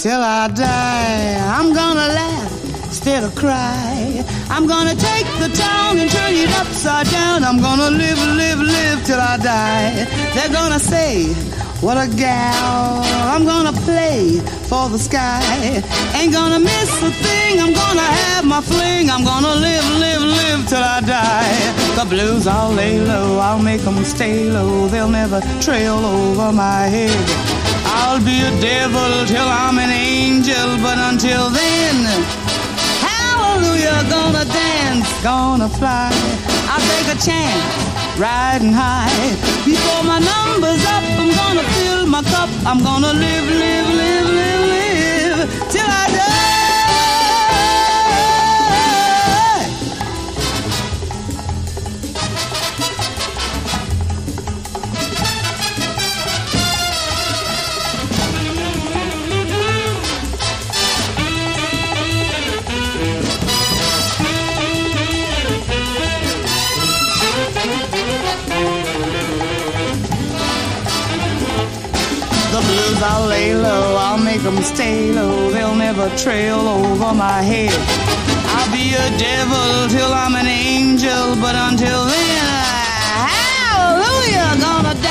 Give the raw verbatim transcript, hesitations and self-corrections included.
till I die. I'm gonna laugh instead of cry. I'm gonna take the town and turn it upside down. I'm gonna live, live, live till I die. They're gonna say, what a gal. I'm gonna play for the sky. Ain't gonna miss a thing. I'm gonna have my fling. I'm gonna live, live, live till I die. The blues I'll lay low, I'll make them stay low. They'll never trail over my head. I'll be a devil till I'm an angel, but until then, hallelujah, gonna dance, gonna fly. I'll take a chance, riding high. Before my number's up, I'm gonna fill my cup. I'm gonna live, live, live, live, live till I die. The blues I'll lay low, I'll make them stay low. They'll never trail over my head. I'll be a devil till I'm an angel, but until then, hallelujah, gonna